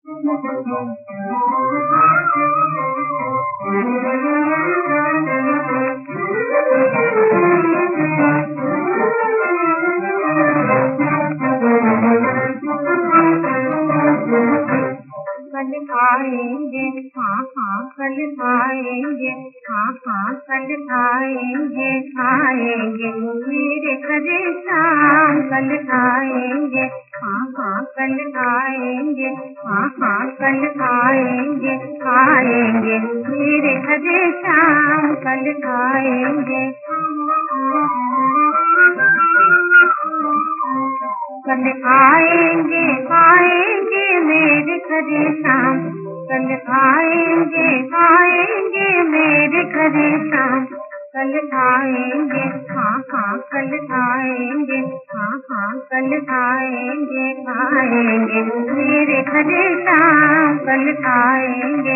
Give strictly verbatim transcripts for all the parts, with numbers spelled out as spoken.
कल आएंगे, हाँ हाँ कल आएंगे, हाँ हाँ कल आएंगे, आएंगे मेरे घरे शाम, कल आएंगे, हाँ हाँ कल आएंगे, हाँ हाँ कल आएंगे, आएंगे मेरे घरे शाम, कल आएंगे। कल आएंगे, आएंगे मेरे घरे शाम, कल आएंगे, आएंगे मेरे घरे शाम, कल आएंगे, हाँ हाँ कल आएंगे, हाँ हाँ कल आएंगे, आएंगे मेरे घरे शाम, कल आएंगे।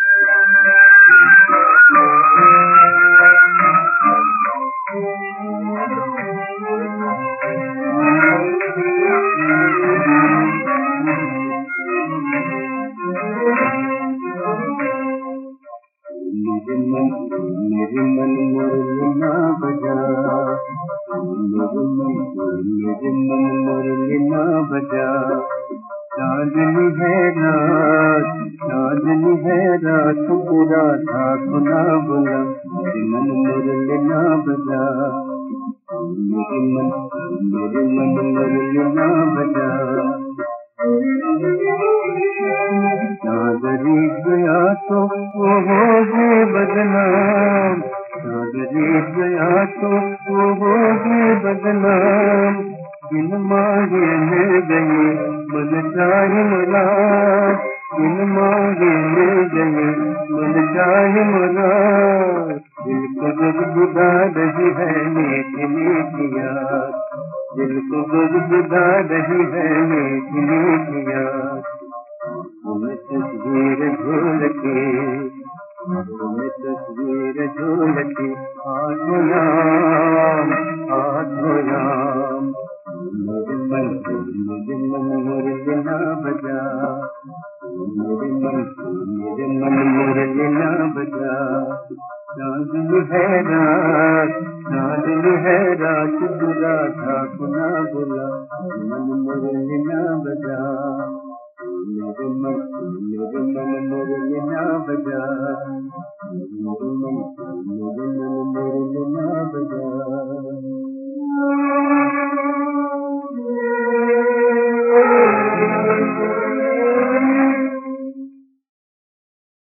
मेरे मन मेरे मन मुरली ना बजा, मेरे मन मेरे मन मुरली ना बजा। चांदनी है रात, चांदनी है रात, पूरा था सुना बोला, मेरे मन मुरली ना बजा, मेरे मन मेरे मन मुरली ना बजा। चांदनी गया तो वो होगी बदनाम, चांदनी गया तो वो होगी बदनाम। बिन मांगे मिल गई मन चाहे मुराद, बिन मांगे मिल गई मन चाहे मुराद। दिल को गुदगुदा रही है मीठी मीठी याद, दिल को गुदगुदा रही है मीठी मीठी याद। तुम्हें तस्वीर ढूंढ के, तुम्हें तस्वीर ढूंढ के आठों नाम आठों नाम। मेरे मन मेरे मन मुरली ना बजा, मेरे मन मेरे मन मुरली ना बजा। चांदनी है रात, चांदनी है रात, बुरा था गुना बुला, मन मुरली ना बजा, मेरे मन मेरे मन मुरली ना बजा।